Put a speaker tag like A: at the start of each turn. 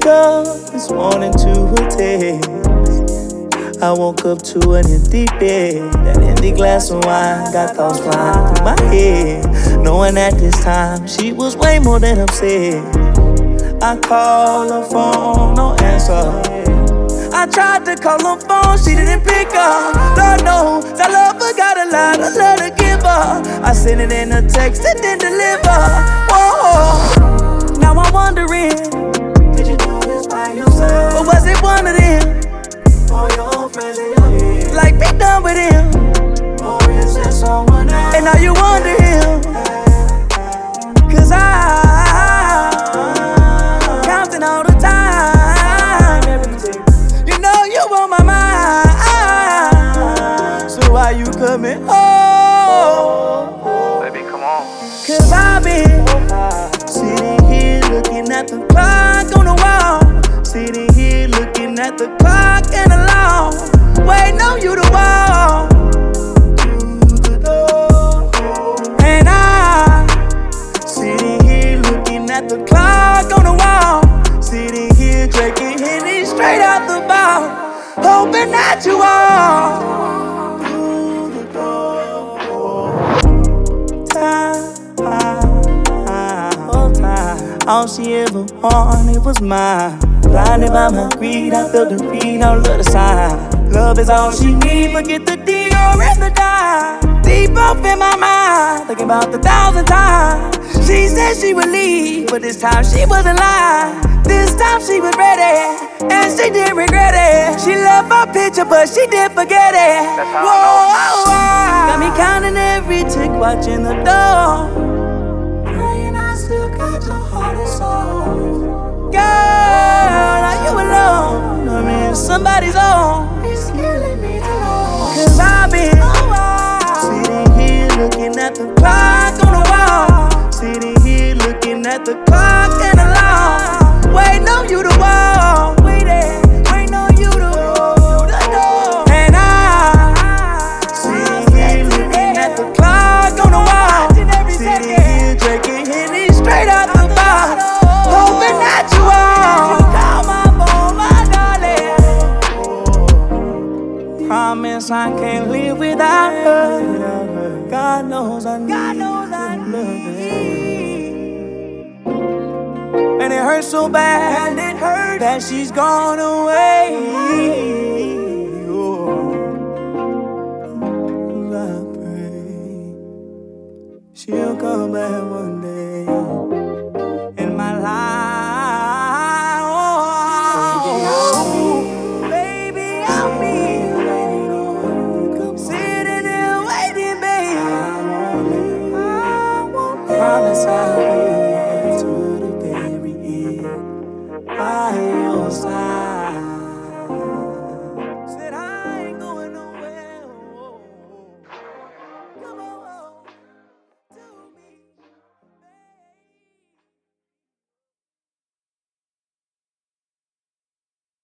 A: up this morning to a text. I woke up to an empty bed. That empty glass of wine got thoughts flying through my head. Knowing at this time she was way more than upset. I called her phone, no answer. I tried to call her phone, she didn't pick up. Lord knows, I love her, got a lot of love to give her. I sent it in a text, it didn't deliver. Whoa, now I'm wondering, did you do this by yourself? Or was it one of them? All your friends in your head, like be done with him. Or is there someone else? And now you wonder him. Cause I'm counting all the time. You know you on my mind. So why you coming home?
B: Baby, come on.
A: Cause I've been sitting here looking at the clock on the wall. Sitting here looking at the clock and alone, waiting on you to walk through the door. And I'm sitting here looking at the clock on the wall. Sitting here drinking Henny straight out the bottle, hoping that you walk through the door. Time, all she ever wanted was mine. Blinded by my greed, I felt the read, all of the sign. Love is all she need, forget the D or in the dime. Deep up in my mind, thinking about 1,000 times. She said she would leave, but this time she wasn't lying. This time she was ready, and she didn't regret it. She left my picture, but she didn't forget it. Whoa, got me counting every tick, watching the door. Praying I still got your heart and soul. Girl, are you alone? I mean, somebody's on. It's killing me to know. Cause I've been sitting here looking at the clock on the wall. Sitting here looking at the clock and alone, waiting on you to walk. Waiting on you to walk. And I'm sitting here looking at the clock on the wall. Sitting here drinking Henny straight out the bottle, hoping that you are. Promise I can't live without her. God knows I need her. And it hurts so bad, that she's gone away. Oh, I pray she'll come back one day.